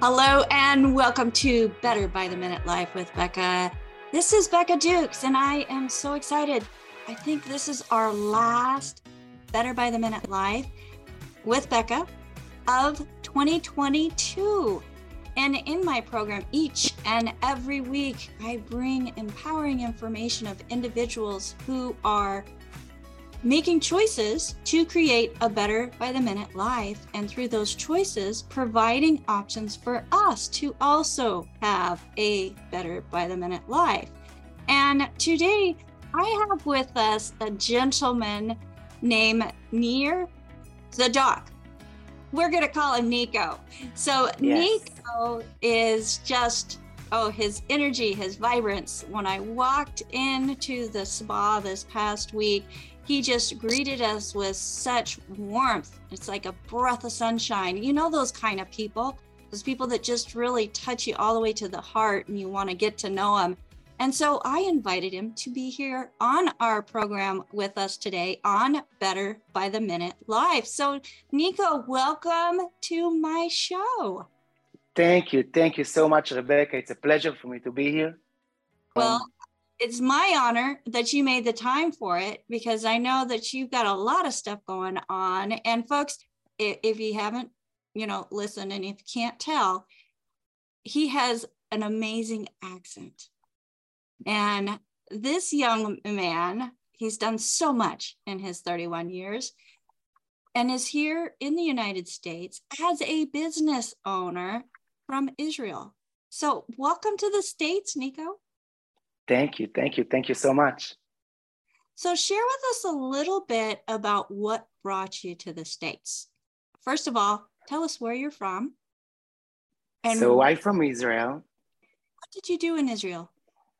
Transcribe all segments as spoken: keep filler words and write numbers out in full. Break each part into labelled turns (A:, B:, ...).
A: Hello and welcome to Better by the Minute Life with Becca. This is Becca Dukes and I am so excited. I think this is our last Better by the Minute Life with Becca of twenty twenty-two. And in my program, each and every week, I bring empowering information of individuals who are making choices to create a better by the minute life, and through those choices providing options for us to also have a better by the minute life. And today I have with us a gentleman named Nir Zadok. We're going to call him Nico. So yes. Nico is just, oh, his energy, his vibrance. When I walked into the spa this past week, he just greeted us with such warmth. It's like a breath of sunshine. You know those kind of people, those people that just really touch you all the way to the heart and you want to get to know them. And so I invited him to be here on our program with us today on Better by the Minute Live. So Nico, welcome to my show.
B: Thank you. Thank you so much, Rebecca. It's a pleasure for me to be here.
A: Well,
B: Um,
A: it's my honor that you made the time for it, because I know that you've got a lot of stuff going on. And folks, if, if you haven't, you know, listened, and if you can't tell, he has an amazing accent. And this young man, he's done so much in his thirty-one years and is here in the United States as a business owner from Israel. So welcome to the States, Nico.
B: Thank you. Thank you. Thank you so much.
A: So share with us a little bit about what brought you to the States. First of all, tell us where you're from.
B: And so I'm from Israel.
A: What did you do in Israel?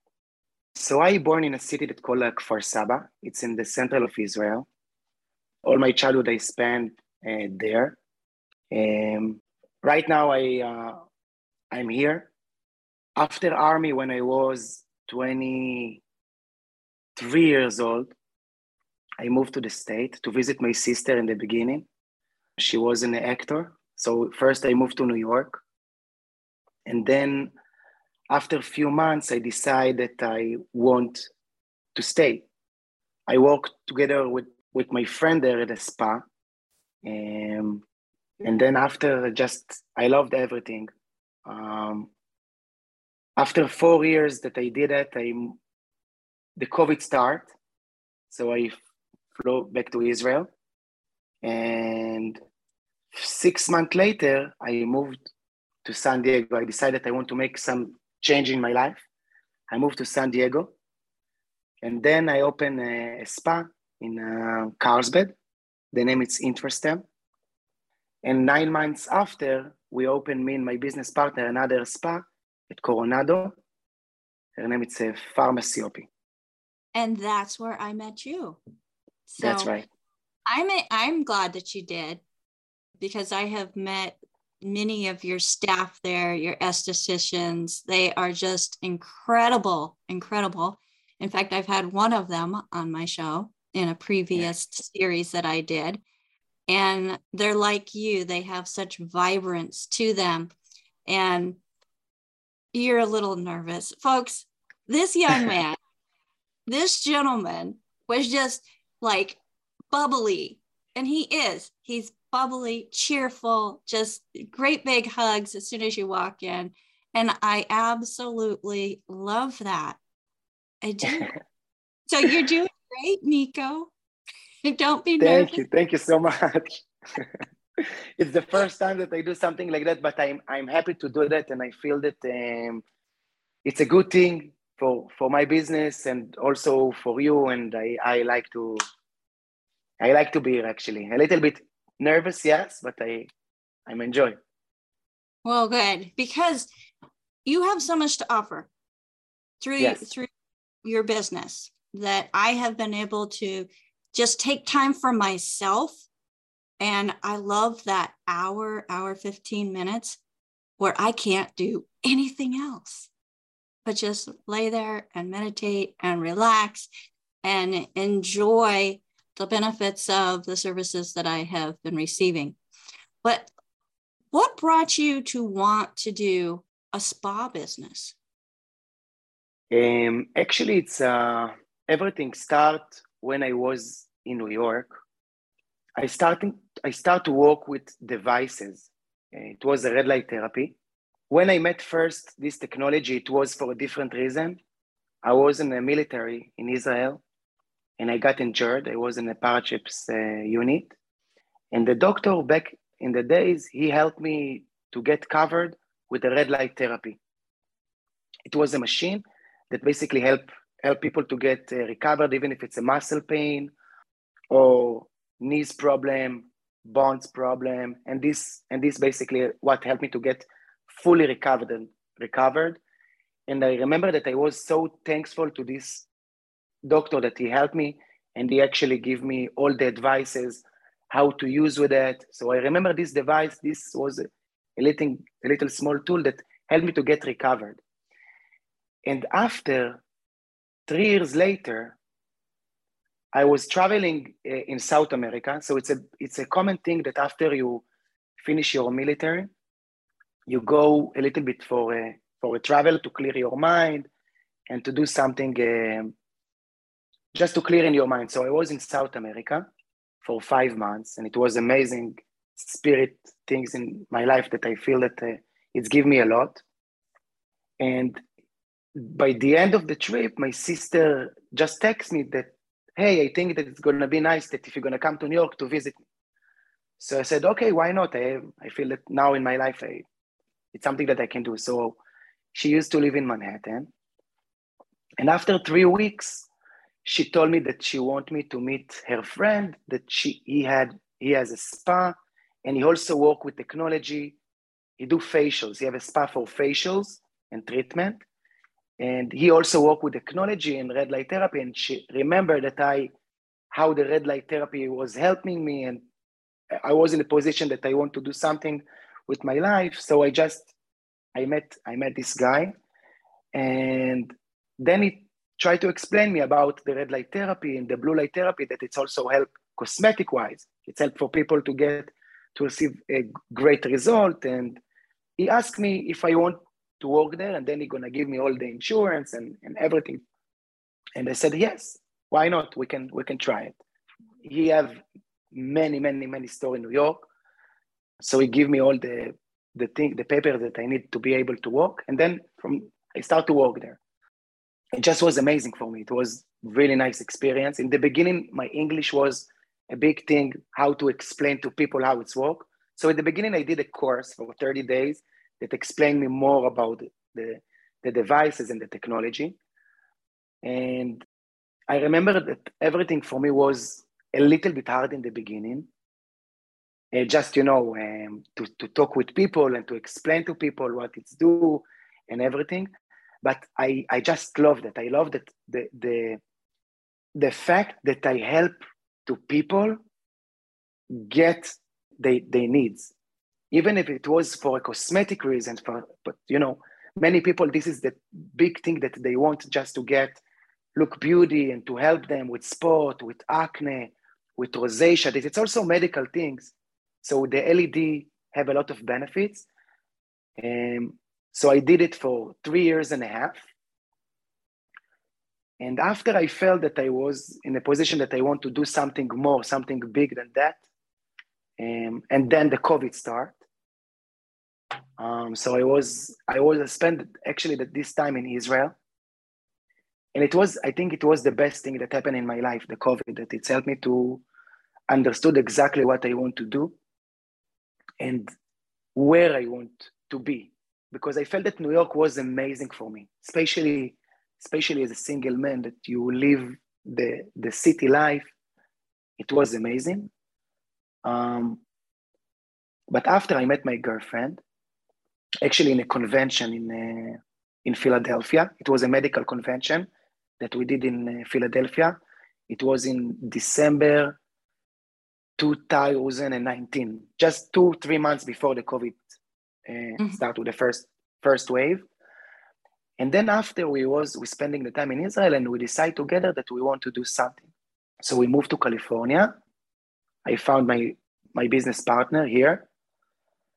B: So I born in a city that called uh, Kfar Saba. It's in the center of Israel. All my childhood I spent uh, there. Um, right now I, uh, I'm here. After army, when I was twenty-three years old, I moved to the state to visit my sister in the beginning. She was an actor. So first I moved to New York. And then after a few months, I decided that I want to stay. I worked together with, with my friend there at a spa. Um, and then after just, I loved everything. Um, after four years that I did it, I, the COVID started. So I flew back to Israel. And six months later, I moved to San Diego. I decided I want to make some change in my life. I moved to San Diego. And then I opened a, a spa in uh, Carlsbad. The name is Interestem. And nine months after, we opened, me and my business partner, another spa at Coronado. Her name is uh, Pharmacy-O-P.
A: And that's where I met you. So
B: that's right.
A: I'm, a, I'm glad that you did, because I have met many of your staff there, your estheticians. They are just incredible, incredible. In fact, I've had one of them on my show in a previous yeah. series that I did. And they're like you. They have such vibrance to them. And you're a little nervous. Folks, this young man, this gentleman was just like bubbly. And he is. He's bubbly, cheerful, just great big hugs as soon as you walk in. And I absolutely love that. I do. So you're doing great, Nico. Don't be nervous.
B: Thank you. Thank you so much. It's the first time that I do something like that, but I'm I'm happy to do that. And I feel that um, it's a good thing for, for my business and also for you. And I, I like to I like to be here, actually. A little bit nervous, yes, but I, I'm enjoying.
A: Well, good, because you have so much to offer through,
B: yes.
A: through your business that I have been able to just take time for myself. And I love that hour, hour, fifteen minutes where I can't do anything else but just lay there and meditate and relax and enjoy the benefits of the services that I have been receiving. But What brought you to want to do a spa business?
B: Um, actually, it's uh, everything start when I was in New York. I started I start to work with devices. It was a red light therapy. When I met first this technology, it was for a different reason. I was in the military in Israel, and I got injured. I was in a paratroops uh, unit, and the doctor back in the days, he helped me to get covered with the red light therapy. It was a machine that basically help help people to get uh, recovered, even if it's a muscle pain or knees problem, bones problem, and this and this basically what helped me to get fully recovered and recovered. And I remember that I was so thankful to this doctor that he helped me, and he actually gave me all the advices how to use with it. So I remember this device. This was a, a little a little small tool that helped me to get recovered. And after three years later, I was traveling in South America. So it's a it's a common thing that after you finish your military, you go a little bit for a, for a travel to clear your mind and to do something um, just to clear in your mind. So I was in South America for five months, and it was amazing spirit things in my life that I feel that uh, it's given me a lot. And by the end of the trip, my sister just texted me that, hey, I think that it's going to be nice that if you're going to come to New York to visit me. So I said, okay, why not? I, I feel that now in my life, I, it's something that I can do. So she used to live in Manhattan. And after three weeks, she told me that she wanted me to meet her friend, that she he had he has a spa, and he also work with technology. He do facials. He have a spa for facials and treatment. And he also worked with technology and red light therapy. And she remembered that I, how the red light therapy was helping me. And I was in a position that I want to do something with my life. So I just, I met, I met this guy. And then he tried to explain me about the red light therapy and the blue light therapy, that it's also help cosmetic wise. It's help for people to get, to receive a great result. And he asked me if I want to work there, and then he's gonna give me all the insurance and, and everything. And I said, yes, why not? We can we can try it. He have many, many, many stores in New York. So he gave me all the the thing, the paper that I need to be able to work. And then from I start to work there. It just was amazing for me. It was really nice experience. In the beginning, my English was a big thing, how to explain to people how it's work. So in the beginning, I did a course for thirty days that explained me more about the, the devices and the technology. And I remember that everything for me was a little bit hard in the beginning. Uh, just, you know, um, to, to talk with people and to explain to people what it's do and everything. But I, I just love that. I love that the, the, the fact that I help to people get their, their needs. Even if it was for a cosmetic reason, for, but you know, many people, this is the big thing that they want, just to get, look beauty and to help them with spot, with acne, with rosacea. It's also medical things. So the L E D have a lot of benefits. Um, so I did it for three years and a half. And after I felt that I was in a position that I want to do something more, something big than that, um, and then the COVID started. Um, so I was, I was I spent actually this time in Israel. And it was, I think it was the best thing that happened in my life, the COVID, that it's helped me to understood exactly what I want to do and where I want to be. Because I felt that New York was amazing for me, especially, especially as a single man, that you live the, the city life. It was amazing. Um, but after I met my girlfriend, actually in a convention in uh, in Philadelphia. It was a medical convention that we did in uh, Philadelphia. It was in December two thousand nineteen, just two, three months before the COVID uh, mm-hmm. started, the first first wave. And then after we was we spending the time in Israel, and we decided together that we want to do something. So we moved to California. I found my my business partner here.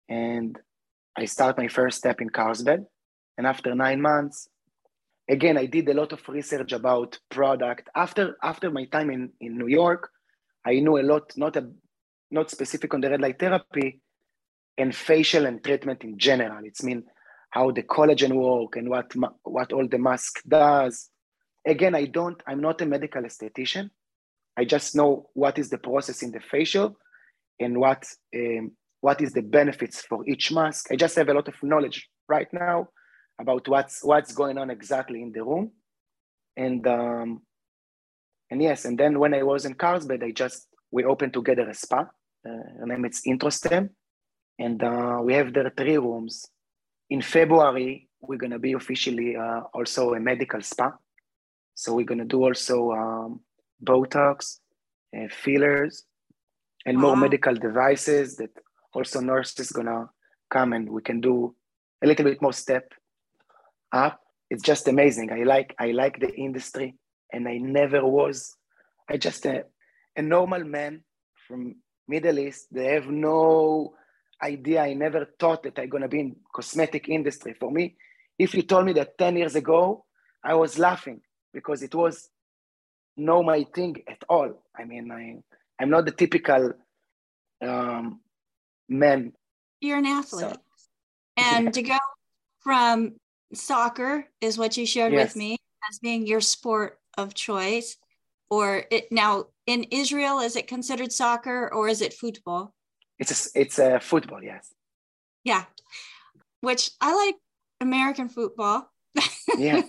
B: and I start my first step in Carlsbad. And after nine months, again, I did a lot of research about product. After, after my time in, in New York, I knew a lot, not, a, not specific on the red light therapy, and facial and treatment in general. It's mean how the collagen work and what, what all the mask does. Again, I don't, I'm not a medical esthetician. I just know what is the process in the facial and what, um, what is the benefits for each mask. I just have a lot of knowledge right now about what's, what's going on exactly in the room. And, um, and yes, and then when I was in Carlsbad, I just, we opened together a spa. Uh, her name is Introstem. And uh, we have there three rooms. In February, we're gonna be officially uh, also a medical spa. So we're gonna do also um, Botox, uh, fillers, and wow. more medical devices that also nurses gonna come and we can do a little bit more step up. It's just amazing. I like I like the industry, and I never was. I just a, a normal man from Middle East. They have no idea. I never thought that I'm gonna be in cosmetic industry. For me, if you told me that ten years ago, I was laughing because it was no my thing at all. I mean, I, I'm not the typical um, man.
A: You're an athlete.
B: So,
A: and
B: yeah.
A: to go from soccer is what you shared
B: yes.
A: with me as being your sport of choice, or it now in Israel, is it considered soccer or is it football?
B: It's a, it's a football, yes.
A: Yeah, which I like American football.
B: Yeah.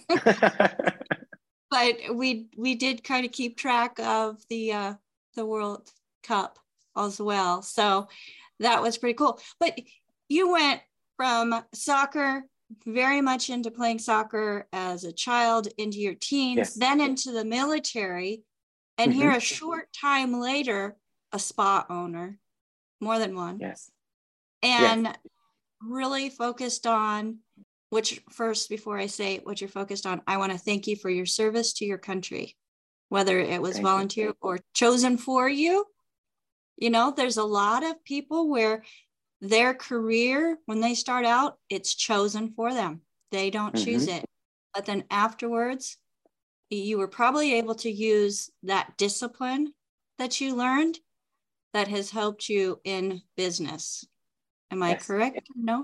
A: But we we did kind of keep track of the uh, the World Cup as well, so that was pretty cool. But you went from soccer, very much into playing soccer as a child, into your teens,
B: yes.
A: then into the military, and mm-hmm. here a short time later, a spa owner, more than one.
B: Yes.
A: And
B: yes.
A: really focused on, which first, before I say what you're focused on, I want to thank you for your service to your country, whether it was
B: thank
A: volunteer
B: you.
A: or chosen for you. You know, there's a lot of people where their career, when they start out, it's chosen for them. They don't mm-hmm. choose it. But then afterwards, you were probably able to use that discipline that you learned that has helped you in business. Am I yes. correct? No?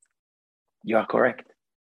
B: You are correct.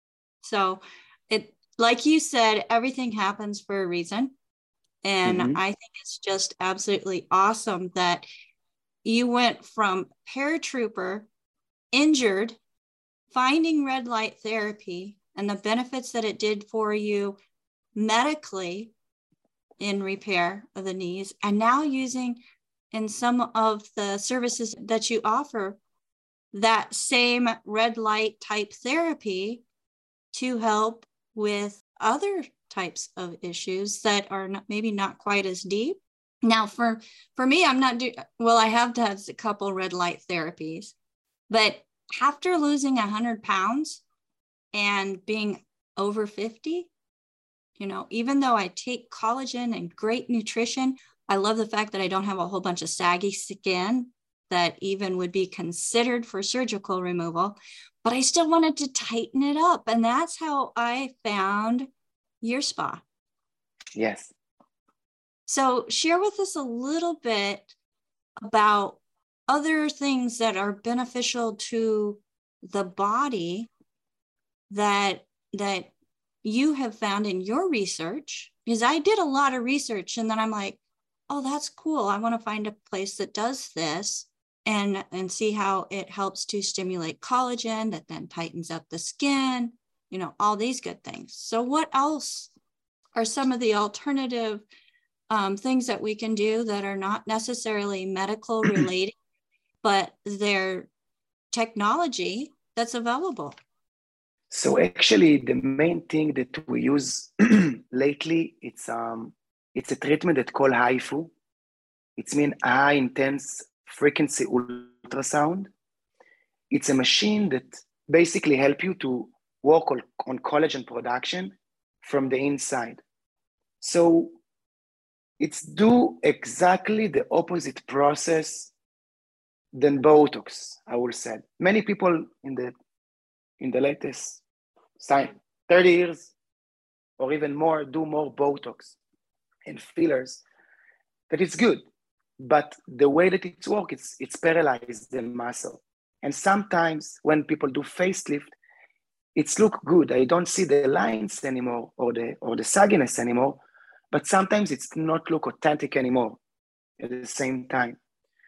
A: So it, like you said, everything happens for a reason. And mm-hmm. I think it's just absolutely awesome that you went from paratrooper, injured, finding red light therapy and the benefits that it did for you medically in repair of the knees, and now using in some of the services that you offer that same red light type therapy to help with other types of issues that are not, maybe not quite as deep. Now, for, for me, I'm not doing, well, I have had a couple red light therapies, but after losing one hundred pounds and being over fifty, you know, even though I take collagen and great nutrition, I love the fact that I don't have a whole bunch of saggy skin that even would be considered for surgical removal, but I still wanted to tighten it up. And that's how I found your spa.
B: Yes.
A: So share with us a little bit about other things that are beneficial to the body that, that you have found in your research, because I did a lot of research and then I'm like, oh, that's cool. I want to find a place that does this and, and see how it helps to stimulate collagen that then tightens up the skin, you know, all these good things. So what else are some of the alternative um, things that we can do that are not necessarily medical related, but they're technology that's available?
B: So actually, the main thing that we use lately, it's um, it's a treatment that called H I F U. It's mean high intense frequency ultrasound. It's a machine that basically help you to work on, on collagen production from the inside. So it's do exactly the opposite process than Botox, I will say. Many people in the in the latest thirty years or even more do more Botox and fillers. That it's good, but the way that it's work, it's it's paralyzed the muscle. And sometimes when people do facelift, it's look good. I don't see the lines anymore or the or the sagginess anymore, but sometimes it's not look authentic anymore at the same time.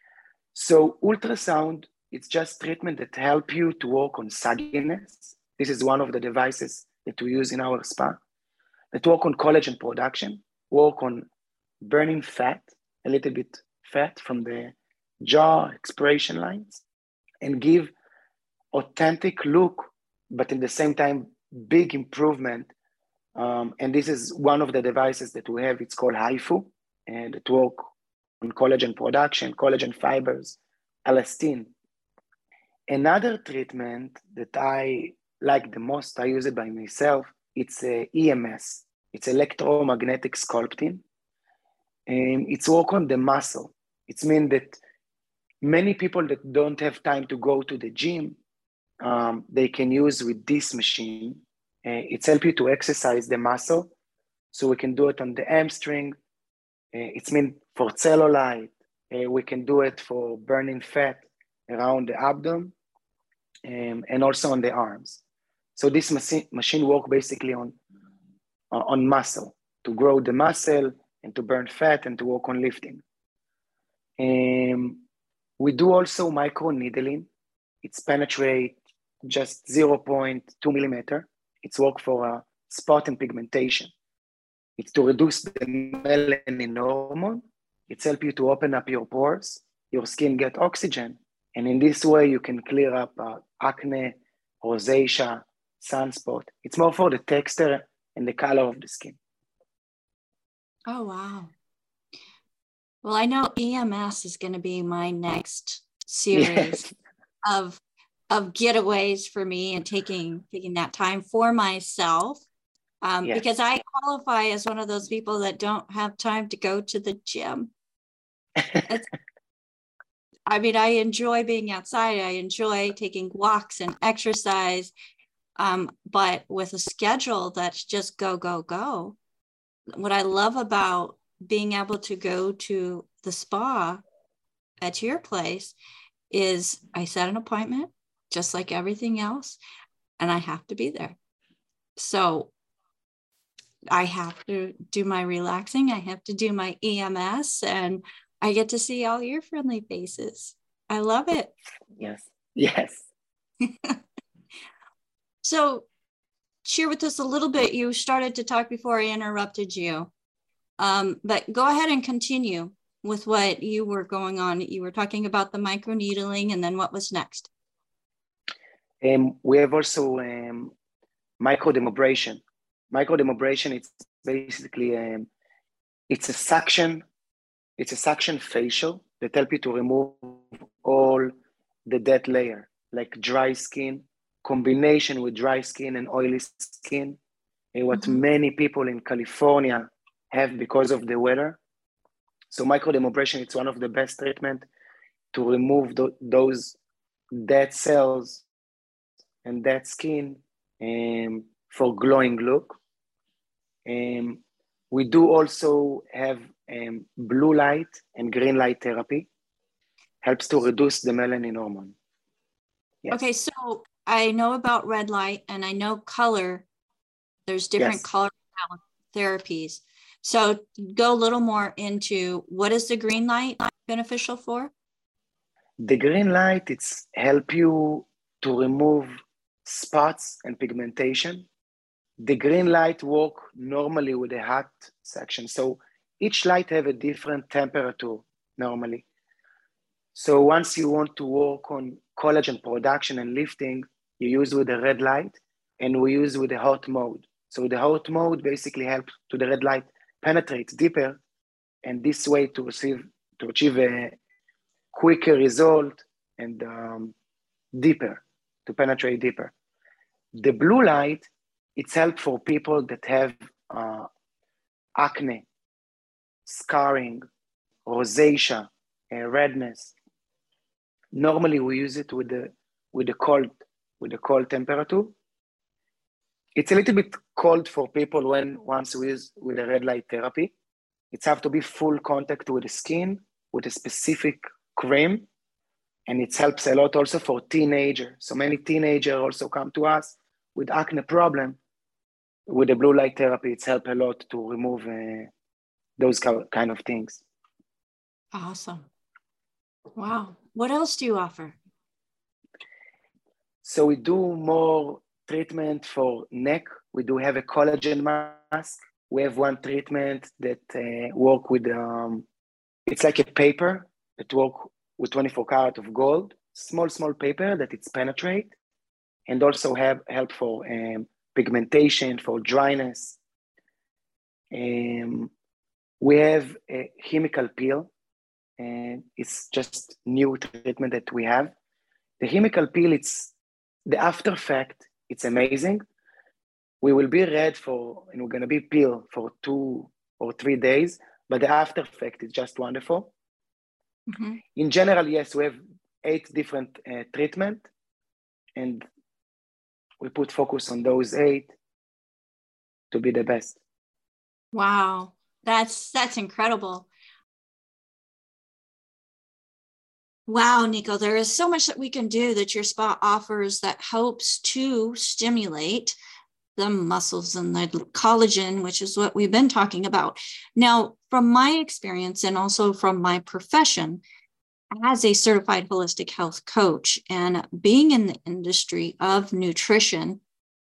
B: So ultrasound, it's just treatment that help you to work on sagginess. This is one of the devices that we use in our spa, that work on collagen production, work on burning fat, a little bit fat from the jaw expiration lines, and give authentic look, but at the same time, big improvement. Um, and this is one of the devices that we have. It's called HIFU, and it work on collagen production, collagen fibers, elastin. Another treatment that I like the most, I use it by myself, it's a E M S. It's electromagnetic sculpting. And it's work on the muscle. It means that many people that don't have time to go to the gym, um, they can use with this machine. Uh, it's help you to exercise the muscle. So we can do it on the hamstring. Uh, it's mean for cellulite. Uh, we can do it for burning fat around the abdomen um, and also on the arms. So this machine machine work basically on, uh, on muscle, to grow the muscle and to burn fat and to work on lifting. Um, we do also micro needling. It's penetrate just zero point two millimeter. It's work for uh, spot and pigmentation. It's to reduce the melanin hormone. It's help you to open up your pores, your skin get oxygen. And in this way, you can clear up uh, acne, rosacea, sunspot. It's more for the texture and the color of the skin.
A: Oh, wow. Well, I know E M S is going to be my next series
B: Yes.
A: of of getaways for me and taking taking that time for myself. Um,
B: Yes.
A: Because I qualify as one of those people that don't have time to go to the gym. I mean, I enjoy being outside. I enjoy taking walks and exercise. Um, but with a schedule that's just go, go, go. What I love about being able to go to the spa at your place is I set an appointment, just like everything else, and I have to be there. So I have to do my relaxing. I have to do my E M S, and I get to see all your friendly faces. I love it.
B: Yes. Yes.
A: So share with us a little bit. You started to talk before I interrupted you, um, but go ahead and continue with what you were going on. You were talking about the microneedling, and then what was next?
B: Um, we have also um, microdermabrasion. Microdermabrasion, it's basically um, it's a suction, it's a suction facial that help you to remove all the dead layer, like dry skin, combination with dry skin and oily skin, and what mm-hmm. many people in California have because of the weather. So microdermabrasion, it's one of the best treatment to remove th- those dead cells and dead skin um, for glowing look. Um, we do also have um, blue light and green light therapy. Helps to reduce the melanin hormone. Yes.
A: Okay, so I know about red light and I know color. There's different yes. color therapies. So go a little more into what is the green light beneficial for?
B: The green light, it's help you to remove spots and pigmentation. The green light work normally with a hot section. So each light have a different temperature normally. So once you want to work on collagen production and lifting, you use with the red light, and we use with the hot mode. So the hot mode basically helps to the red light penetrate deeper, and this way to receive to achieve a quicker result and um, deeper, to penetrate deeper. The blue light, it's help for people that have uh, acne, scarring, rosacea, uh, redness. Normally, we use it with the with the cold with the cold temperature. It's a little bit cold for people when once we use with a red light therapy. It's have to be full contact with the skin with a specific cream, and it helps a lot also for teenagers. So many teenagers also come to us with acne problem. With the blue light therapy, it's helped a lot to remove uh, those kind of things.
A: Awesome. Wow. What else do you offer?
B: So we do more treatment for neck. We do have a collagen mask. We have one treatment that uh, work with, um, it's like a paper that work with twenty-four karat of gold, small, small paper that it's penetrate, and also have help for um, pigmentation, for dryness. Um, we have a chemical peel, and it's just new treatment that we have. The chemical peel, it's the after effect, it's amazing. We will be red for, and we're gonna be peel for two or three days, but the after effect is just wonderful. Mm-hmm. In general, yes, we have eight different uh, treatment, and we put focus on those eight to be the best.
A: Wow, that's that's incredible. Wow, Nico, there is so much that we can do that your spa offers that helps to stimulate the muscles and the collagen, which is what we've been talking about. Now, from my experience and also from my profession as a certified holistic health coach and being in the industry of nutrition,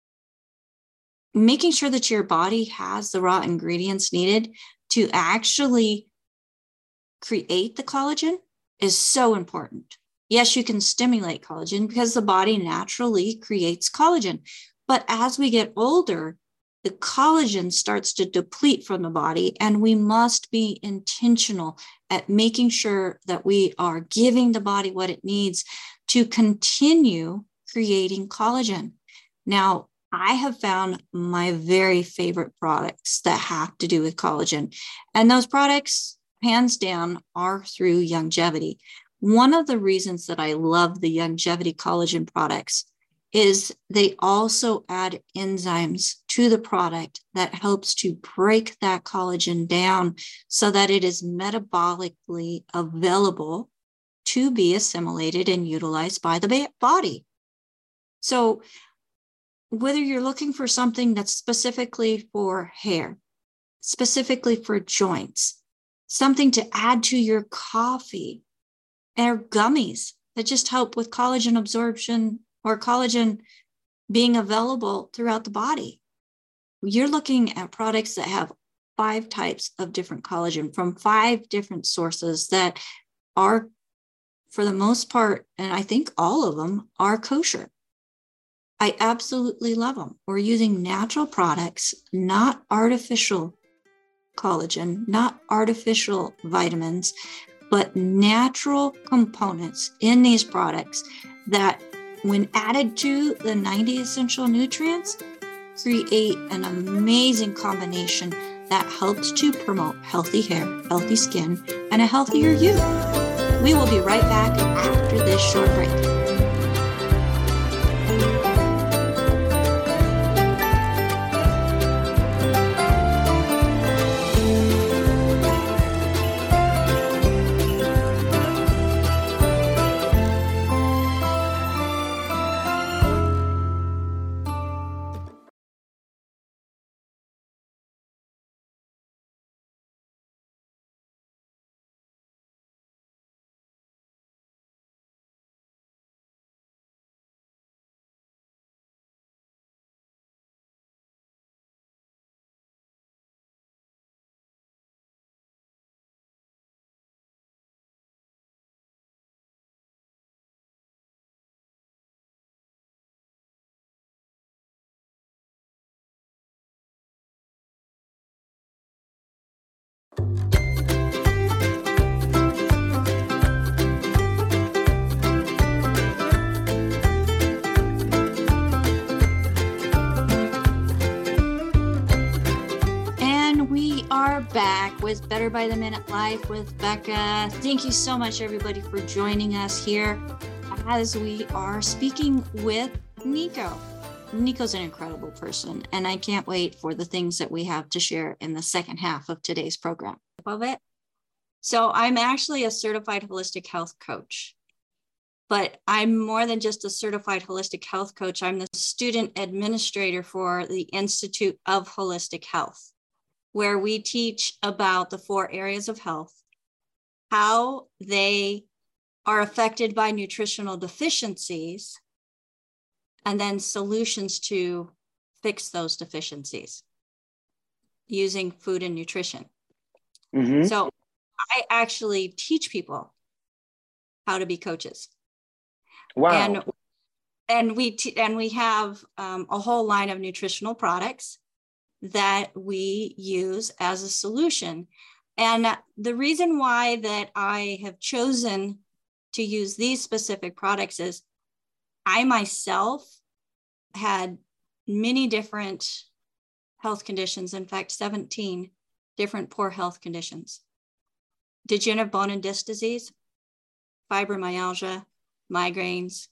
A: making sure that your body has the raw ingredients needed to actually create the collagen is so important. Yes, you can stimulate collagen because the body naturally creates collagen. But as we get older, the collagen starts to deplete from the body, and we must be intentional at making sure that we are giving the body what it needs to continue creating collagen. Now, I have found my very favorite products that have to do with collagen, and those products, hands down, are through Youngevity. One of the reasons that I love the Youngevity collagen products is they also add enzymes to the product that helps to break that collagen down so that it is metabolically available to be assimilated and utilized by the body. So whether you're looking for something that's specifically for hair, specifically for joints, something to add to your coffee, or gummies that just help with collagen absorption or collagen being available throughout the body. You're looking at products that have five types of different collagen from five different sources that are, for the most part, and I think all of them are kosher. I absolutely love them. We're using natural products, not artificial collagen, not artificial vitamins, but natural components in these products that, when added to the ninety essential nutrients, create an amazing combination that helps to promote healthy hair, healthy skin, and a healthier you. We will be right back after this short break. is Better by the Minute Life with Becca. Thank you so much, everybody, for joining us here as we are speaking with Nico. Nico's an incredible person, and I can't wait for the things that we have to share in the second half of today's program. Love it. So I'm actually a certified holistic health coach. But I'm more than just a certified holistic health coach. I'm the student administrator for the Institute of Holistic Health, where we teach about the four areas of health, how they are affected by nutritional deficiencies, and then solutions to fix those deficiencies using food and nutrition. Mm-hmm. So I actually teach people how to be coaches.
B: Wow.
A: And, and we t- and we have um, a whole line of nutritional products that we use as a solution. And the reason why that I have chosen to use these specific products is I myself had many different health conditions, in fact, seventeen different poor health conditions. Degenerative bone and disc disease, fibromyalgia, migraines.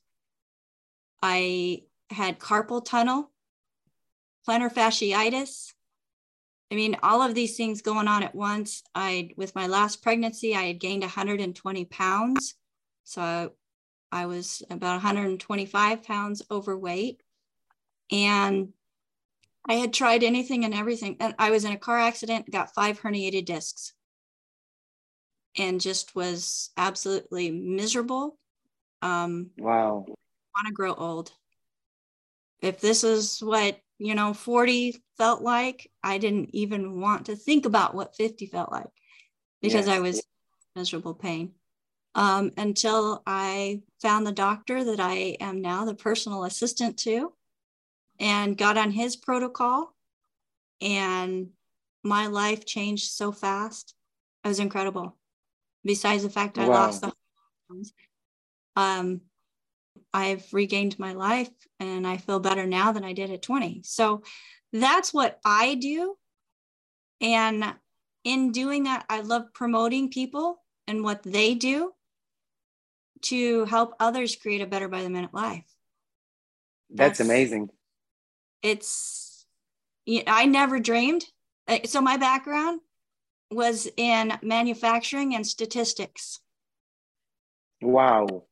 A: I had carpal tunnel, plantar fasciitis. I mean, all of these things going on at once. I, with my last pregnancy, I had gained one hundred twenty pounds. So I was about one hundred twenty-five pounds overweight. And I had tried anything and everything. And I was in a car accident, got five herniated discs, and just was absolutely miserable. Um,
B: wow.
A: Want to grow old. If this is what, you know, forty felt like, I didn't even want to think about what fifty felt like because yes. I was miserable pain. Um, until I found the doctor that I am now the personal assistant to and got on his protocol, and my life changed so fast. It was incredible. Besides the fact I wow. lost the pounds, um, I've regained my life and I feel better now than I did at twenty. So that's what I do. And in doing that, I love promoting people and what they do to help others create a better by the minute life.
B: That's, that's amazing.
A: It's, I never dreamed. So my background was in manufacturing and statistics.
B: Wow.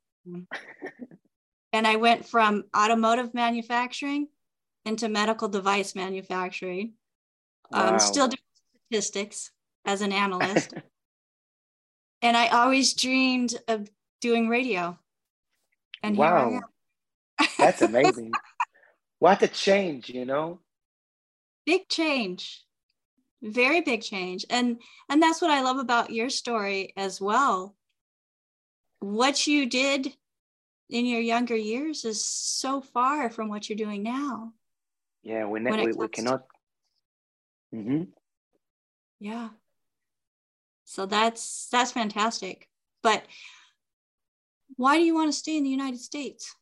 A: And I went from automotive manufacturing into medical device manufacturing. Wow. Um, still doing statistics as an analyst. And I always dreamed of doing radio. And
B: wow.
A: Here
B: I am. That's amazing. What a change, you know?
A: Big change. Very big change. And and that's what I love about your story as well. What you did in your younger years is so far from what you're doing now.
B: Yeah, we ne- we, we cannot.
A: To... Mm-hmm. Yeah. So that's that's fantastic. But why do you want to stay in the United States?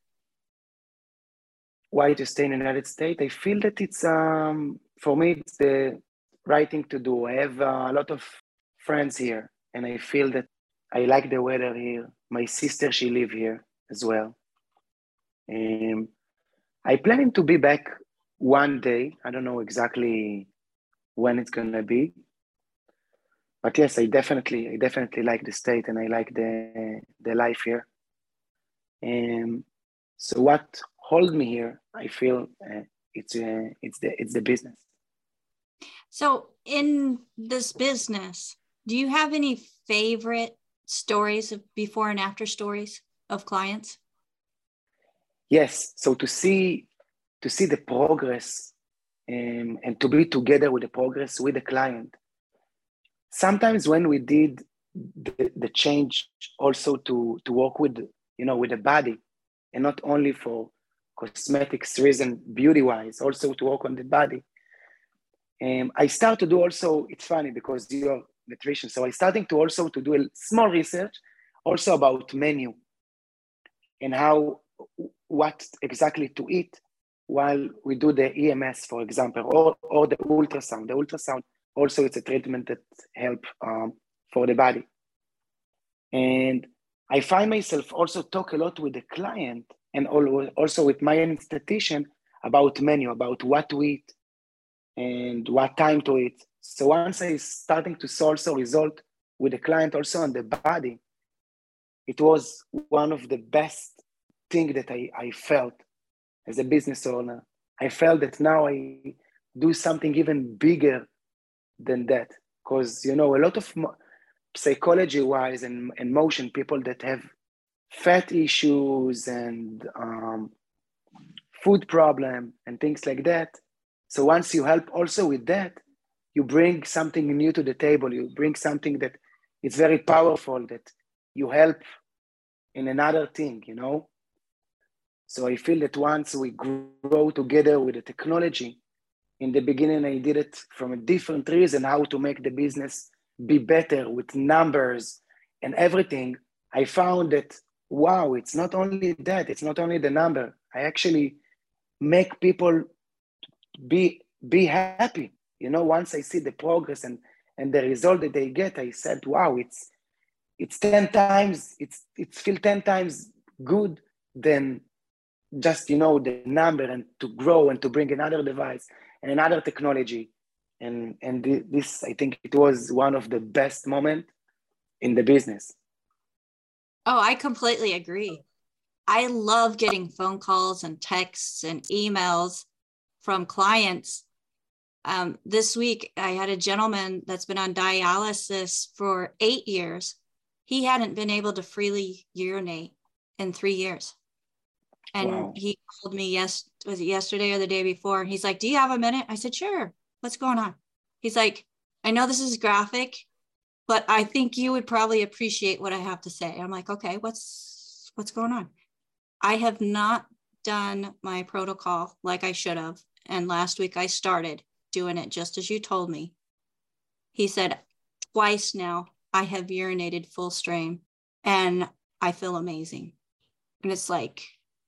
B: Why to stay in the United States? I feel that it's um for me it's the right thing to do. I have uh, a lot of friends here, and I feel that I like the weather here. My sister, she live here as well. Um, I planning to be back one day. I don't know exactly when it's gonna be, but yes, I definitely, I definitely like the state, and I like the the life here. Um, so what hold me here? I feel uh, it's uh, it's the it's the business.
A: So in this business, do you have any favorite stories of before and after stories of clients?
B: Yes. So to see to see the progress um, and to be together with the progress with the client. Sometimes when we did the, the change also to, to work with, you know, with the body, and not only for cosmetics reason, beauty-wise, also to work on the body. Um, I start to do also, it's funny because you're nutrition. So I starting to also to do a small research also about menu and how, what exactly to eat while we do the E M S, for example, or, or the ultrasound. The ultrasound also it's a treatment that help um, for the body. And I find myself also talk a lot with the client and also with my esthetician about menu, about what to eat and what time to eat. So once I starting to also result with the client also on the body, it was one of the best thing that I, I felt as a business owner. I felt that now I do something even bigger than that. Because, you know, a lot of psychology-wise and, and motion people that have fat issues and um, food problem and things like that. So once you help also with that, you bring something new to the table. You bring something that is very powerful, that you help in another thing, you know? So I feel that once we grow together with the technology, in the beginning, I did it from a different reason, how to make the business be better with numbers and everything. I found that, wow, it's not only that, it's not only the number. I actually make people be, be happy. You know, once I see the progress and, and the result that they get, I said, wow, it's, it's ten times, it's, it's feel ten times good than just, you know, the number, and to grow and to bring another device and another technology. And, and this, I think it was one of the best moments in the business.
A: Oh, I completely agree. I love getting phone calls and texts and emails from clients. Um, this week, I had a gentleman that's been on dialysis for eight years. He hadn't been able to freely urinate in three years. And wow. He called me, yes, was it yesterday or the day before? He's like, do you have a minute? I said, sure. What's going on? He's like, I know this is graphic, but I think you would probably appreciate what I have to say. I'm like, okay, what's, what's going on? I have not done my protocol like I should have. And last week I started doing it just as you told me. He said, twice now I have urinated full stream and I feel amazing. And it's like,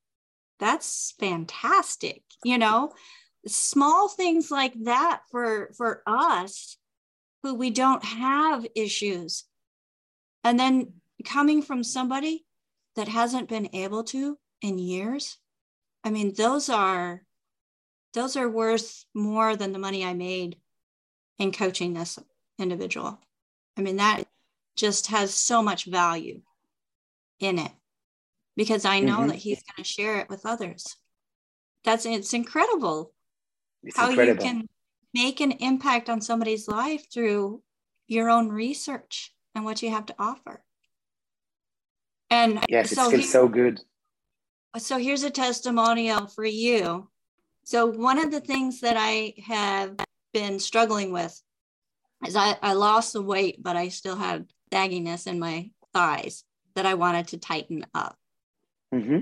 A: that's fantastic. You know, small things like that for, for us who we don't have issues. And then coming from somebody that hasn't been able to in years. I mean, those are, those are worth more than the money I made in coaching this individual. I mean, that just has so much value in it because I know mm-hmm. that he's going to share it with others. That's, it's incredible
B: it's
A: how
B: incredible.
A: you can make an impact on somebody's life through your own research and what you have to offer. And
B: yes,
A: so
B: it feels
A: here,
B: so good.
A: So here's a testimonial for you. So one of the things that I have been struggling with is I, I lost the weight, but I still had sagginess in my thighs that I wanted to tighten up.
B: Mm-hmm.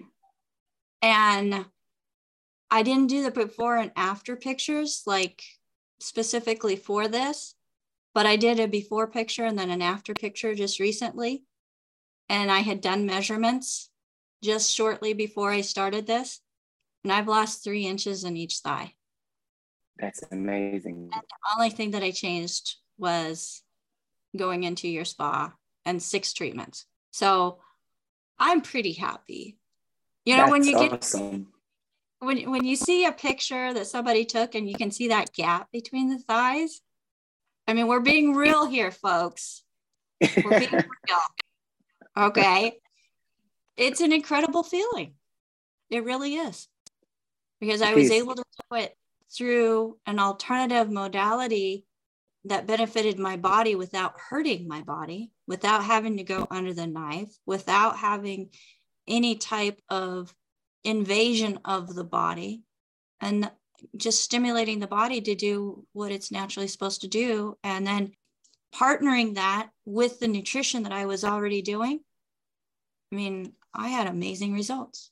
A: And I didn't do the before and after pictures, like specifically for this, but I did a before picture and then an after picture just recently. And I had done measurements just shortly before I started this. And I've lost three inches in each thigh.
B: That's amazing.
A: And the only thing that I changed was going into your spa and six treatments. So I'm pretty happy. You know,
B: That's
A: when you get,
B: awesome.
A: when, when you see a picture that somebody took and you can see that gap between the thighs. I mean, we're being real here, folks. We're being real. Okay. It's an incredible feeling. It really is. Because I was able to do it through an alternative modality that benefited my body without hurting my body, without having to go under the knife, without having any type of invasion of the body, and just stimulating the body to do what it's naturally supposed to do. And then partnering that with the nutrition that I was already doing. I mean, I had amazing results.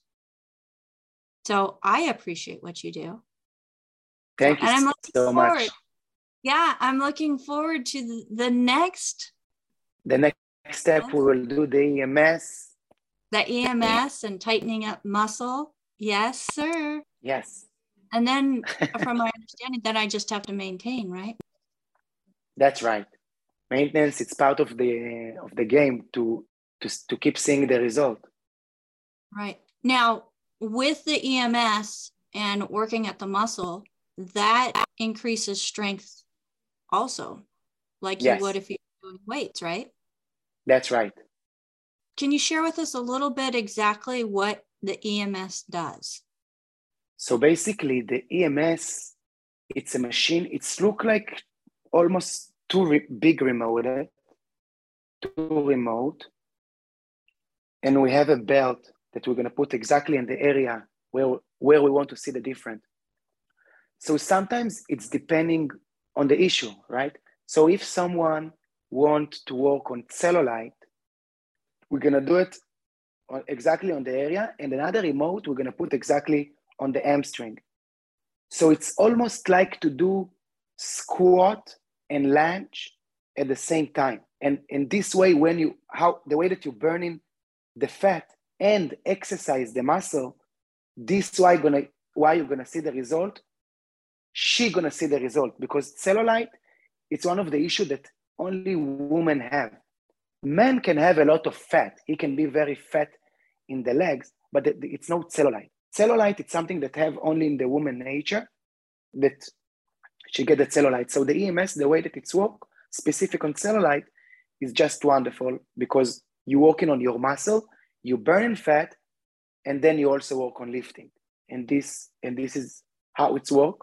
A: So I appreciate what you do.
B: Thank you
A: and I'm
B: looking so
A: forward,
B: much.
A: Yeah, I'm looking forward to the, the next.
B: The next step, we will do the E M S.
A: The E M S and tightening up muscle. Yes, sir.
B: Yes.
A: And then from my understanding, then I just have to maintain, right?
B: That's right. Maintenance, it's part of the of the game to to to keep seeing the result.
A: Right. Now, with the E M S and working at the muscle, that increases strength also, like you
B: Yes,
A: would if you're doing weights, right?
B: that's right.
A: Can you share with us a little bit exactly what the E M S does?
B: So basically, the E M S, it's a machine. It's look like almost two re- big remote, two remote, and we have a belt that we're going to put exactly in the area where where we want to see the difference. So sometimes it's depending on the issue, right? So if someone wants to work on cellulite, we're going to do it on, exactly on the area, and another remote we're going to put exactly on the hamstring. So it's almost like to do squat and lunge at the same time. And in this way, when you how the way that you're burning the fat and exercise the muscle, this is why gonna why you're gonna see the result. She gonna see the result because cellulite, it's one of the issues that only women have. Men can have a lot of fat. He can be very fat in the legs, but it's not cellulite. Cellulite, it's something that have only in the woman nature that she get the cellulite. So the E M S, the way that it's work, specific on cellulite, is just wonderful because you're working on your muscle, you burn fat, and then you also work on lifting. And this and this is how it's work.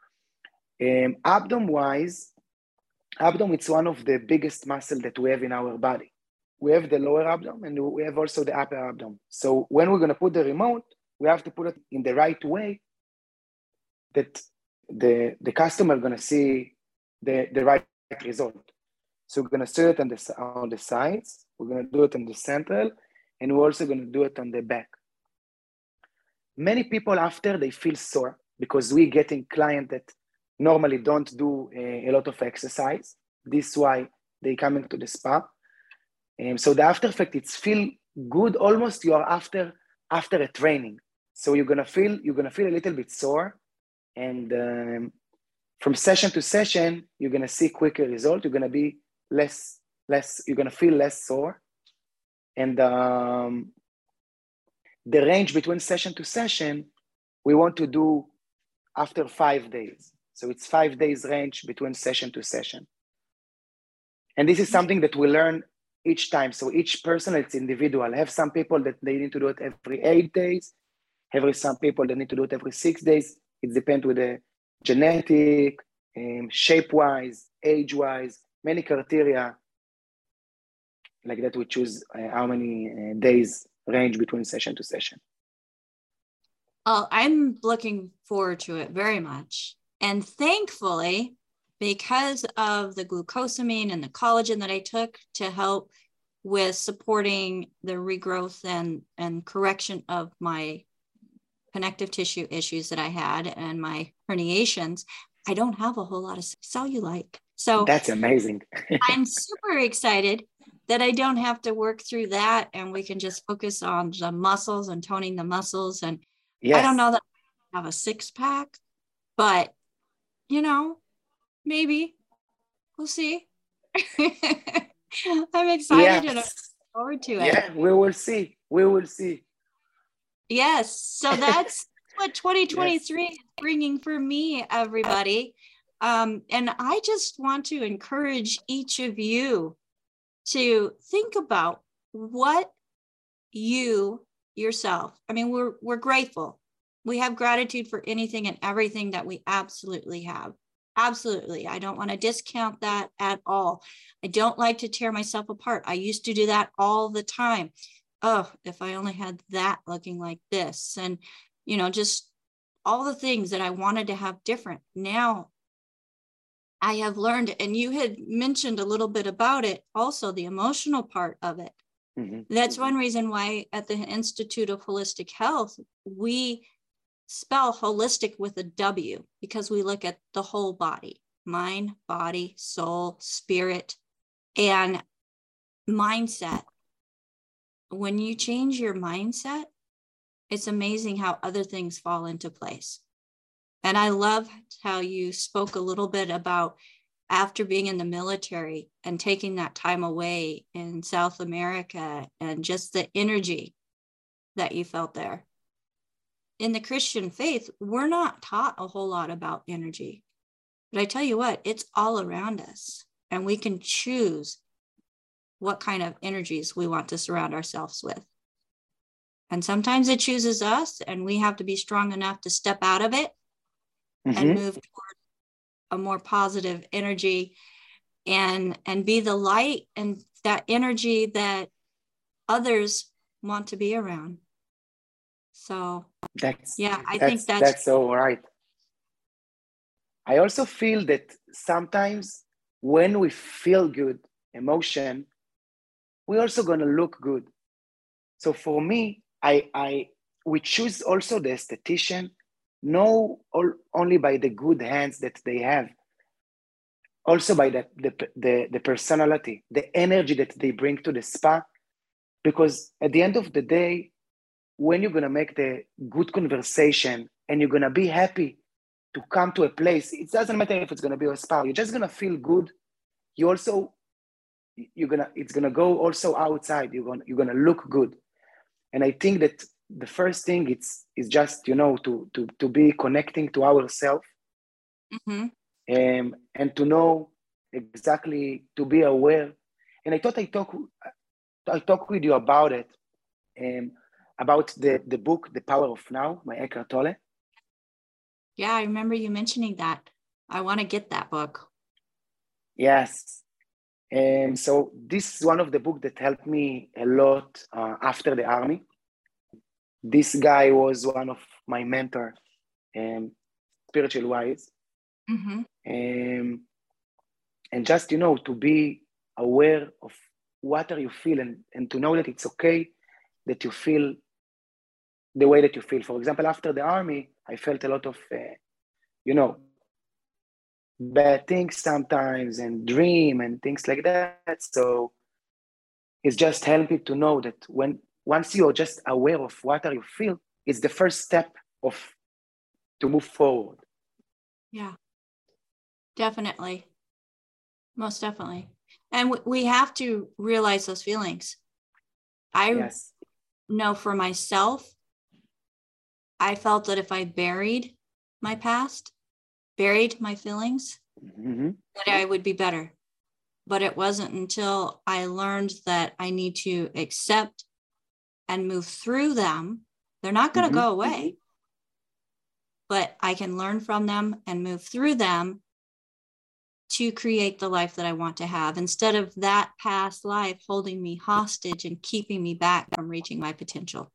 B: Um, abdomen wise, abdomen it's one of the biggest muscle that we have in our body. We have the lower abdomen and we have also the upper abdomen. So when we're gonna put the remote, we have to put it in the right way that the, the customer gonna see the, the right result. So we're gonna see it on the, on the sides, we're gonna do it on the central, and we're also gonna do it on the back. Many people after, they feel sore because we're getting clients that normally don't do a, a lot of exercise. This is why they come into the spa. And so the after effect, it's feel good, almost you are after, after a training. So you're gonna feel, you're gonna feel a little bit sore. And um, from session to session, you're gonna see quicker result. You're gonna be less, less, you're gonna feel less sore. And um, the range between session to session, we want to do after five days. So it's five days range between session to session. And this is something that we learn each time. So each person, it's individual. I have some people that they need to do it every eight days. Every some people that need to do it every six days. It depends with the genetic, um, shape-wise, age-wise, many criteria like that. We choose uh, how many uh, days range between session to session.
A: Oh, I'm looking forward to it very much. And thankfully, because of the glucosamine and the collagen that I took to help with supporting the regrowth and, and correction of my connective tissue issues that I had and my herniations, I don't have a whole lot of cellulite. So
B: that's amazing.
A: I'm super excited that I don't have to work through that and we can just focus on the muscles and toning the muscles. And yes. I don't know that I have a six pack, but you know, maybe we'll see. I'm excited yes. and I look forward to it.
B: Yeah, we will see. We will see.
A: Yes. So that's what twenty twenty-three yes. is bringing for me, everybody. Um, and I just want to encourage each of you to think about what you yourself, I mean, we're, we're grateful. We have gratitude for anything and everything that we absolutely have. Absolutely. I don't want to discount that at all. I don't like to tear myself apart. I used to do that all the time. Oh, if I only had that looking like this, and, you know, just all the things that I wanted to have different. Now I have learned, and you had mentioned a little bit about it, also the emotional part of it. Mm-hmm. That's one reason why at the Institute of Holistic Health, we spell holistic with a W, because we look at the whole body, mind, body, soul, spirit, and mindset. When you change your mindset, it's amazing how other things fall into place. And I love how you spoke a little bit about after being in the military and taking that time away in South America and just the energy that you felt there. In the Christian faith, we're not taught a whole lot about energy. But I tell you what, it's all around us. And we can choose what kind of energies we want to surround ourselves with. And sometimes it chooses us, and we have to be strong enough to step out of it mm-hmm. and move toward a more positive energy and, and be the light and that energy that others want to be around. So,
B: that's,
A: yeah, I
B: that's,
A: think that's...
B: That's so right. I also feel that sometimes when we feel good emotion, we're also going to look good. So for me, I, I, we choose also the esthetician, no all, only by the good hands that they have, also by the, the, the, the personality, the energy that they bring to the spa. Because at the end of the day, when you're going to make the good conversation and you're going to be happy to come to a place, it doesn't matter if it's going to be a spa, you're just going to feel good. You also, you're going to, it's going to go also outside. You're going to, you're going to look good. And I think that the first thing it's is just, you know, to to to be connecting to ourselves mm-hmm. um, and to know exactly, to be aware. And I thought I talk I talk with you about it, um, about the, the book, The Power of Now, by Eckhart Tolle.
A: Yeah, I remember you mentioning that. I want to get that book.
B: Yes. And so this is one of the books that helped me a lot uh, after the army. This guy was one of my mentor, um, spiritual wise. Mm-hmm. Um, and just, you know, to be aware of what are you feeling and to know that it's okay that you feel the way that you feel. For example, after the army, I felt a lot of, uh, you know, bad things sometimes and dream and things like that. So it's just helping to know that when once you're just aware of what are you feel, it's the first step of to move forward.
A: Yeah, definitely. Most definitely. And w- we have to realize those feelings. I yes. know for myself, I felt that if I buried my past, buried my feelings, mm-hmm. that I would be better. But it wasn't until I learned that I need to accept and move through them. They're not going to mm-hmm. go away, mm-hmm. but I can learn from them and move through them to create the life that I want to have, instead of that past life holding me hostage and keeping me back from reaching my potential.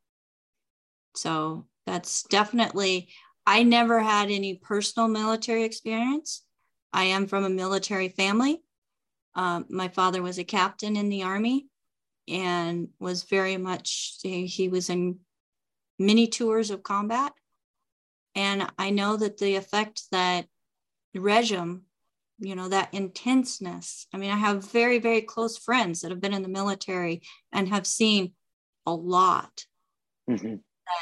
A: So that's definitely, I never had any personal military experience. I am from a military family. Um, my father was a captain in the Army and was very much, he was in many tours of combat. And I know that the effect that regime, you know, that intenseness. I mean, I have very, very close friends that have been in the military and have seen a lot. Mm-hmm.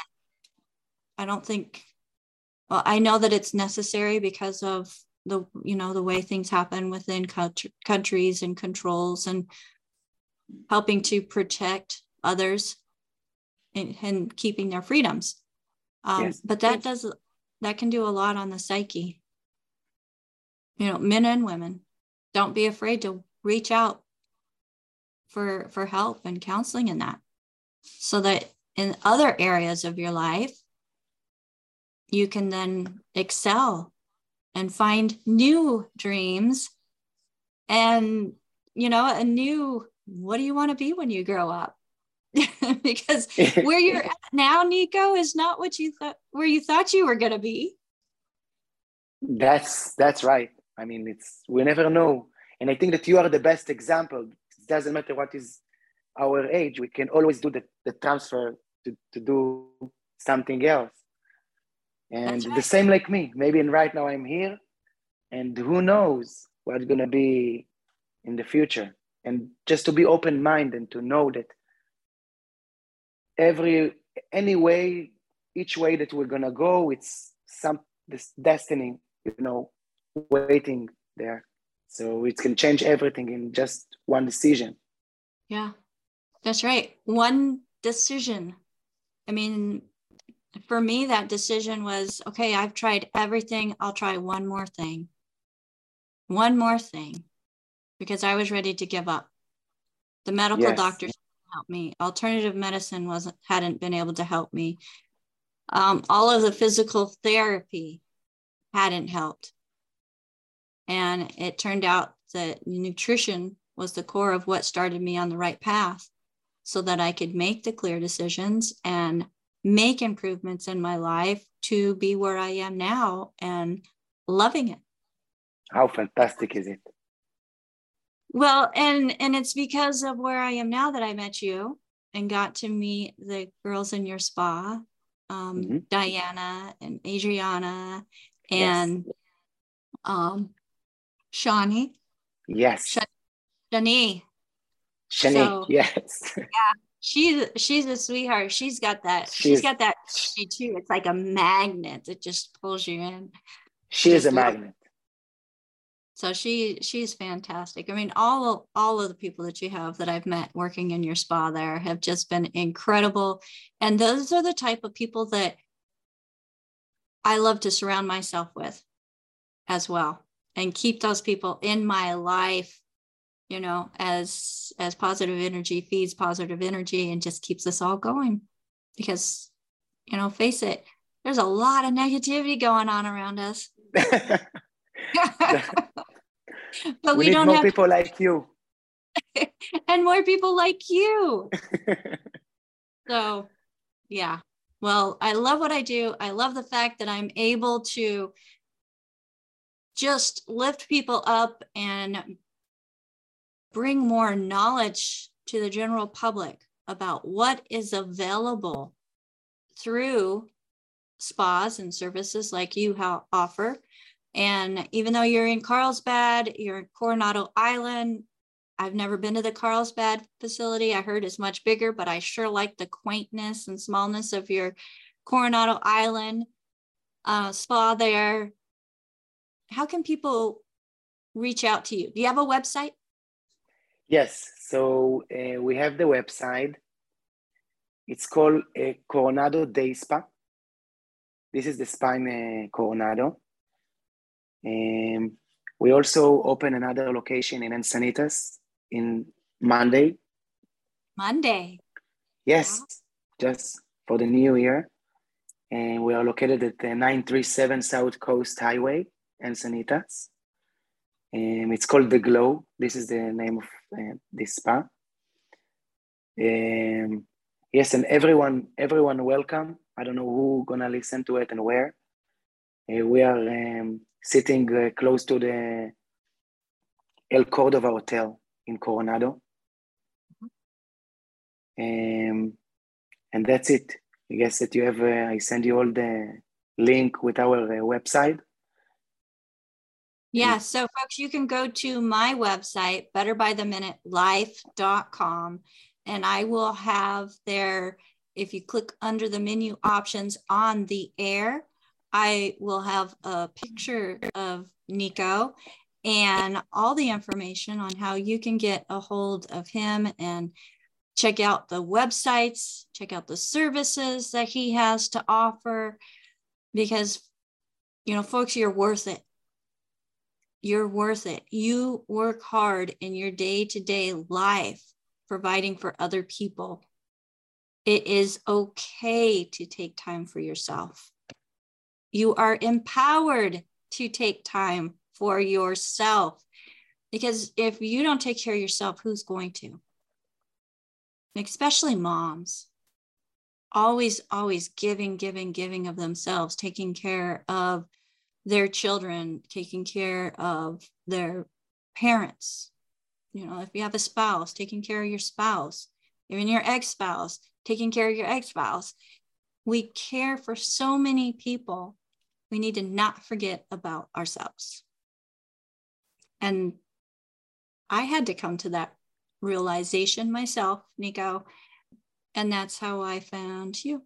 A: I don't think, well, I know that it's necessary because of the, you know, the way things happen within country, countries and controls and helping to protect others and, and keeping their freedoms. Um, yes. But that does, that can do a lot on the psyche. You know, men and women, don't be afraid to reach out for, for help and counseling in that, so that in other areas of your life, you can then excel and find new dreams and, you know, a new, what do you want to be when you grow up? Because where you're at now, Nico, is not what you thought, where you thought you were going to be.
B: That's, that's right. I mean, it's, we never know. And I think that you are the best example. It doesn't matter what is our age. We can always do the, the transfer to, to do something else. And right. The same like me. Maybe in right now I'm here and who knows what's going to be in the future. And just to be open-minded and to know that every, any way, each way that we're going to go, it's some, this destiny, you know, waiting there. So it can change everything in just one decision.
A: Yeah, that's right. One decision. I mean, for me, that decision was, okay, I've tried everything. I'll try one more thing. One more thing. Because I was ready to give up. The medical
B: Yes.
A: doctors didn't help me. Alternative medicine wasn't hadn't been able to help me. Um, all of the physical therapy hadn't helped. And it turned out that nutrition was the core of what started me on the right path so that I could make the clear decisions and make improvements in my life to be where I am now and loving it.
B: How fantastic is it?
A: Well, and and it's because of where I am now that I met you and got to meet the girls in your spa, um, mm-hmm. Diana and Adriana and yes. um, Shani.
B: Yes.
A: Shani.
B: Shani, so, yes.
A: Yeah, she's she's a sweetheart. She's got that. She's, she's got that energy too. It's like a magnet. It just pulls you in.
B: She is a magnet.
A: So she she's fantastic. I mean, all of, all of the people that you have that I've met working in your spa there have just been incredible. And those are the type of people that I love to surround myself with as well and keep those people in my life, you know, as as positive energy feeds positive energy and just keeps us all going. Because, you know, face it, there's a lot of negativity going on around us. But
B: we, we
A: need don't
B: more
A: have
B: people like you.
A: And more people like you. So, yeah. Well, I love what I do. I love the fact that I'm able to just lift people up and bring more knowledge to the general public about what is available through spas and services like you offer. And even though you're in Carlsbad, you're in Coronado Island, I've never been to the Carlsbad facility. I heard it's much bigger, but I sure like the quaintness and smallness of your Coronado Island uh, spa there. How can people reach out to you? Do you have a website?
B: Yes. So uh, we have the website. It's called uh, Coronado Day Spa. This is the spa in uh, Coronado. Um, we also open another location in Encinitas in Monday.
A: Monday.
B: Yes, wow. Just for the new year. And we are located at the nine three seven South Coast Highway, Encinitas. Um, it's called The Glow. This is the name of uh, this spa. Um, yes, and everyone, everyone welcome. I don't know who gonna listen to it and where. Uh, we are um, sitting uh, close to the El Cordova Hotel in Coronado. Um, and that's it. I guess that you have, uh, I send you all the link with our uh, website.
A: Yeah, so folks, you can go to my website, better by the minute life dot com, and I will have there, if you click under the menu options on the air, I will have a picture of Nico and all the information on how you can get a hold of him and check out the websites, check out the services that he has to offer, because, you know, folks, you're worth it. You're worth it. You work hard in your day-to-day life, providing for other people. It is okay to take time for yourself. You are empowered to take time for yourself, because if you don't take care of yourself, who's going to? Especially moms. Always, always giving, giving, giving of themselves, taking care of their children, taking care of their parents. You know, if you have a spouse, taking care of your spouse, even your ex-spouse, taking care of your ex-spouse. We care for so many people. We need to not forget about ourselves. And I had to come to that realization myself, Nico, and that's how I found you.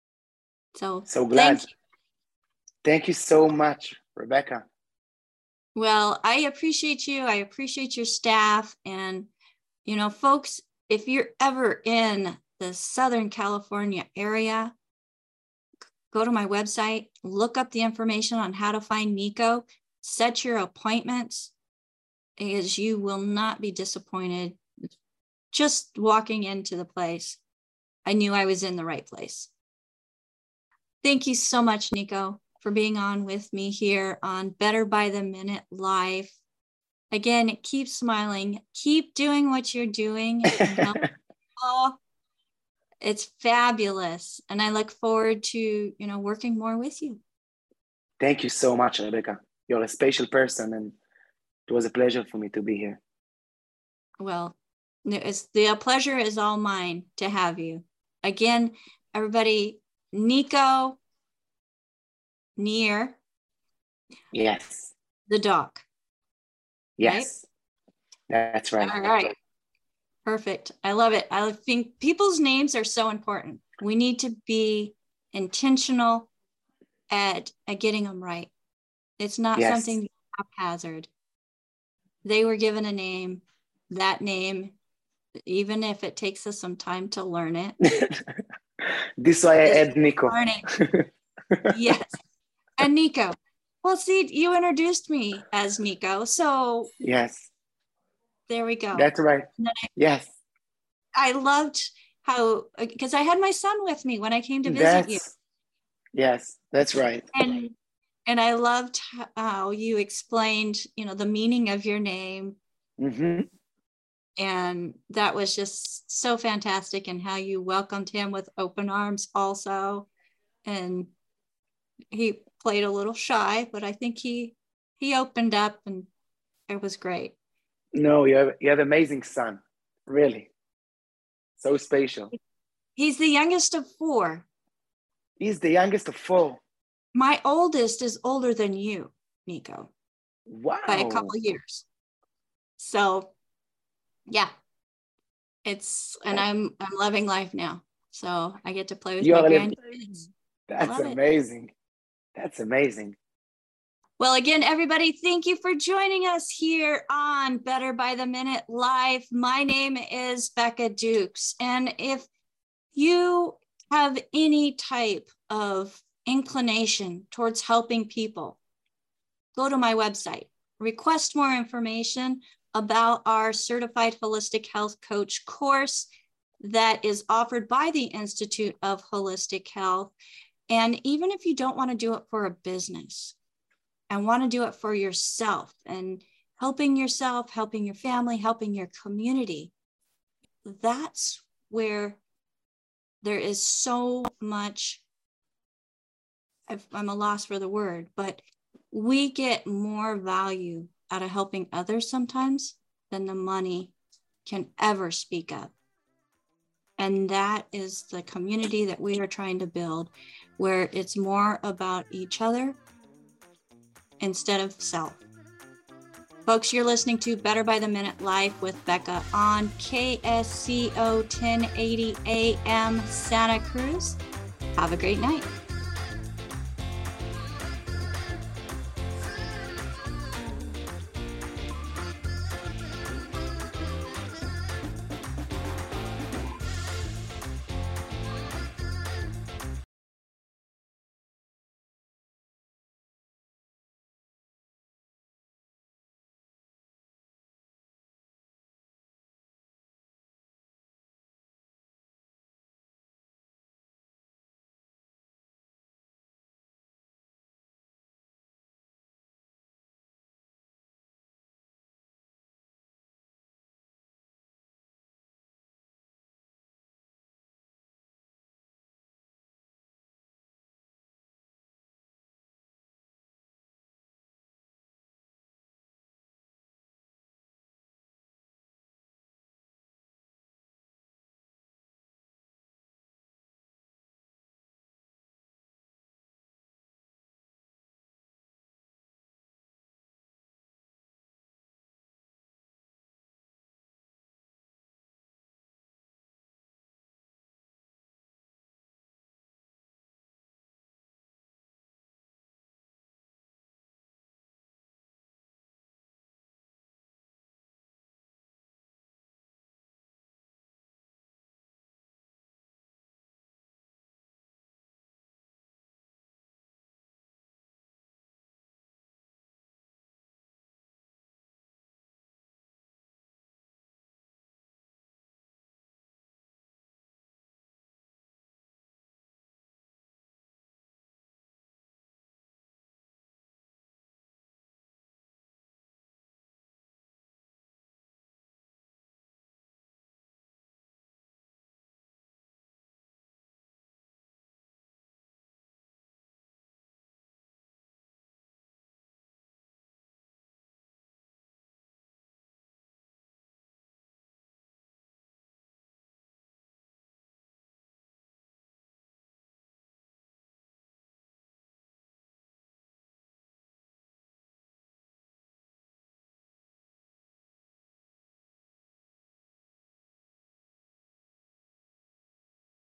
A: So,
B: so glad.
A: Thank you.
B: Thank you so much, Rebecca.
A: Well, I appreciate you. I appreciate your staff. And, you know, folks, if you're ever in the Southern California area, go to my website, look up the information on how to find Nico, set your appointments, because you will not be disappointed just walking into the place. I knew I was in the right place. Thank you so much, Nico, for being on with me here on Better by the Minute Live. Again, keep smiling, keep doing what you're doing. Oh, it's fabulous. And I look forward to, you know, working more with you.
B: Thank you so much, Rebecca. You're a special person, and it was a pleasure for me to be here.
A: Well, it's, the pleasure is all mine to have you. Again, everybody, Nico Neer.
B: Yes.
A: The doc.
B: Yes. Right? That's right.
A: All right. Perfect. I love it. I think people's names are so important. We need to be intentional at, at getting them right. It's not yes. something haphazard. They were given a name, that name, even if it takes us some time to learn it.
B: This is why I add Nico.
A: Yes. And Nico. Well, see, you introduced me as Nico. So
B: yes.
A: There we go.
B: That's right. I, yes.
A: I loved how, because I had my son with me when I came to visit
B: that's,
A: you.
B: Yes, that's right.
A: And and I loved how you explained, you know, the meaning of your name.
B: Mm-hmm.
A: And that was just so fantastic, and how you welcomed him with open arms also. And he played a little shy, but I think he he opened up, and it was great.
B: No, you have, you have an amazing son, really. So special.
A: He's the youngest of four.
B: He's the youngest of four.
A: My oldest is older than you, Nico.
B: Wow.
A: By a couple of years. So, yeah. It's, and I'm I'm loving life now. So I get to play with You're my grandkids.
B: That's amazing. It. That's amazing.
A: Well, again, everybody, thank you for joining us here on Better by the Minute Live. My name is Becca Dukes. And if you have any type of inclination towards helping people, go to my website, request more information about our Certified Holistic Health Coach course that is offered by the Institute of Holistic Health. And even if you don't want to do it for a business, and want to do it for yourself, and helping yourself, helping your family, helping your community, that's where there is so much, I'm a loss for the word, but we get more value out of helping others sometimes than the money can ever speak of. And that is the community that we are trying to build, where it's more about each other instead of self. Folks, you're listening to Better by the Minute Live with Becca on K S C O ten eighty A M Santa Cruz. Have a great night.